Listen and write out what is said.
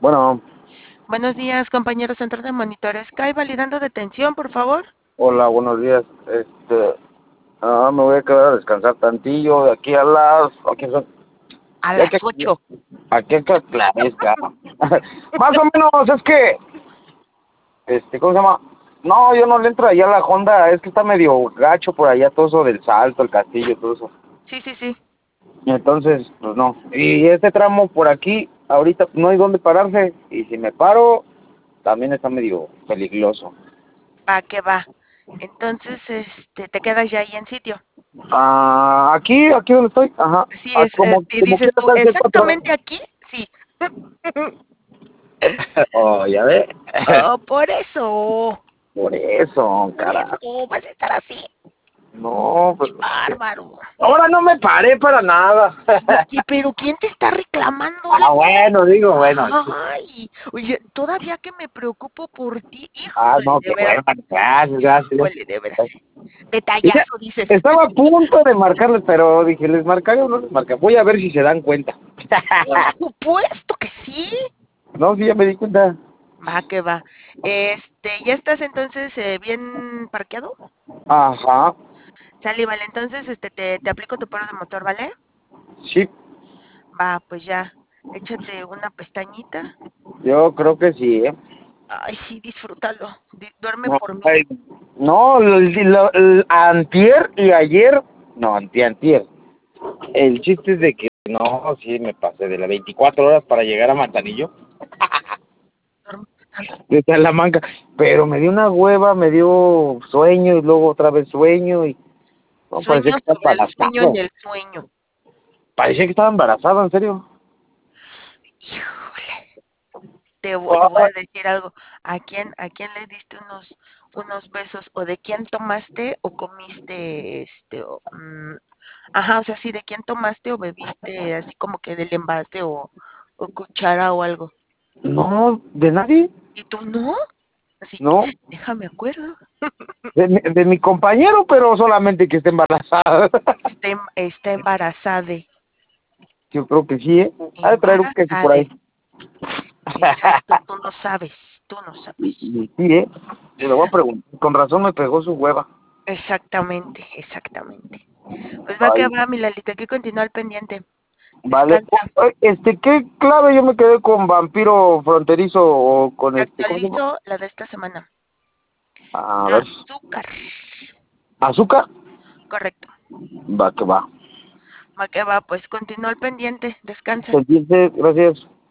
Bueno, Buenos días, compañero centro de monitor Sky, validando detención, por favor. hola, buenos días. Me voy a quedar a descansar tantillo de aquí a las, aquí son, A ya que, las 8. aquí que esclarezca. Más o menos, es que, ¿cómo se llama? No, yo no le entro allá a la Honda, es que está medio gacho por allá todo eso del Salto, el Castillo, todo eso. Sí, sí, sí. Entonces, pues no. Y este tramo por aquí, ahorita no hay dónde pararse, y si me paro, también está medio peligroso. Va que va. Entonces, te quedas ya ahí en sitio. Aquí donde estoy, ajá, Así es, y como dices quiera tú, estar hace 4 horas. exactamente aquí, sí. Oh, ya ve, Oh, por eso. por eso, Por carajo. eso vas a estar así. No, Qué pues, bárbaro. ahora no me paré para nada. Oye, pero ¿quién te está reclamando Bueno, eso? digo, bueno. Ay, oye, todavía que me preocupo por ti, No, híjole, de qué bueno, veras, gracias, gracias. híjole, de veras. Y ya, Detallazo, dices. estaba a punto de marcarles, pero dije, ¿les marcaré o no les marcaré? Voy a ver si se dan cuenta. Por supuesto que sí. No, sí, ya me di cuenta. Va que va. ¿Ya estás entonces bien parqueado? Ajá, Sale, vale. Entonces, te aplico tu paro de motor, ¿vale? sí, Va, pues ya. Échate una pestañita. yo creo que sí, ¿eh? Ay, sí, disfrútalo. Duerme No, por mí. ay, no, antier y ayer, no, antier. El chiste es de que no, sí me pasé de las 24 horas para llegar a Manzanillo, Duerme tanto. de Salamanca, pero me dio una hueva, me dio sueño y luego otra vez sueño y no, parecía Sueño que estaba sobre el sueño en embarazado, el sueño. parecía que estaba embarazado, en serio. Híjole. Te voy Ah, a decir algo. ¿A quién le diste unos besos? ¿O de quién tomaste o comiste ajá, o sea, sí, de quién tomaste o bebiste, así como que del envase o cuchara o algo. no, de nadie, ¿Y tú no? Así, no, déjame acuerdo. de mi compañero, pero solamente que esté embarazada. Está embarazada. Yo creo que sí, ¿eh? Ha de traer un queso por Embarazada. ahí. Exacto, tú no sabes, tú no sabes. Y sí, ¿eh? Se lo voy a preguntar. Con razón me pegó su hueva. Exactamente, exactamente. Pues va que Ay, va, mi Lalita, aquí continúa al pendiente. vale. Descansa. ¿Qué clave yo me quedé con vampiro fronterizo o con Te ¿cómo se llama? actualizo la de esta semana. A ver, Azúcar. azúcar. Correcto. Va que va. Va que va, pues continúa al pendiente. Descansa. Pues, gracias.